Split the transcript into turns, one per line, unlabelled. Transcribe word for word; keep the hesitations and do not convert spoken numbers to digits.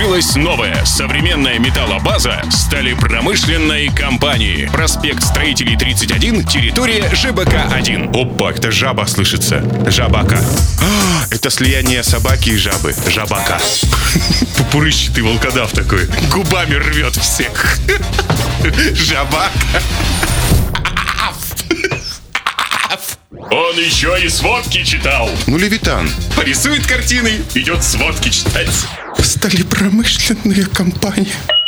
Открылась новая современная металлобаза сталепромышленной компании. Проспект Строителей тридцать один, территория ЖБК один.
Опа, это жаба слышится. Жабака. А, это слияние собаки и жабы. Жабака. Пупурыщатый волкодав такой. Губами рвет всех. Жабака.
Он еще и сводки читал.
Ну, Левитан.
Порисует картины, идет сводки читать.
Сталепромышленная компания.